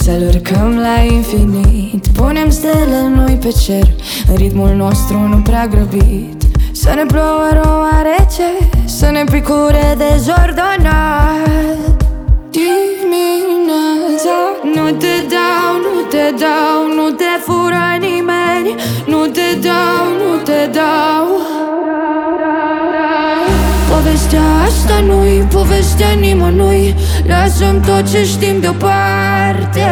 să-l urcăm la infinit. Punem stele noi pe cer, în ritmul nostru nu prea grăbit. Să ne plouă roa rece, să ne picure dezordonat. Dimineața, nu te dau, nu te dau, nu te fură nimeni. Nu te dau, nu te dau. Povestea asta nu-i povestea nimănui. Lasă-mi tot ce știm deoparte.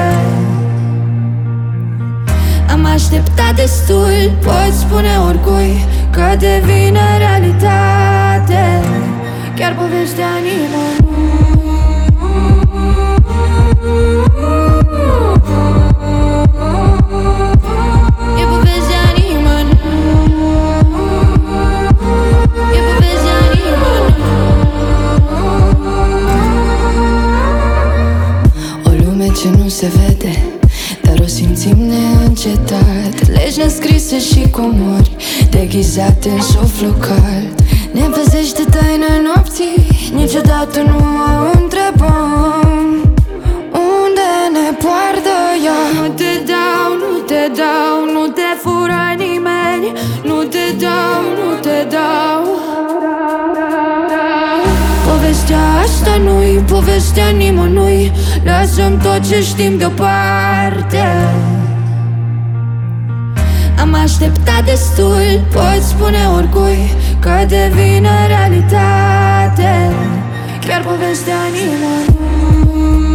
Am așteptat destul, pot spune oricui că devine realitate. Chiar povestea nimănui. E povestea nimănui. E povestea nimănui. O lume ce nu se vede, dar o simțim neîncetat. Legi nescrise și comori deghizate în suflu cald. Ne păzește taina nopții, niciodată nu o întrebăm unde ne poartă ea. Nu te dau, nu te dau, nu te fură nimeni. Nu te dau, nu te dau. Povestea asta nu-i povestea nimănui. Lasă-mi tot ce știm deoparte. Am așteptat destul, pot spune oricui că devine realitate. Chiar povestea nimănui.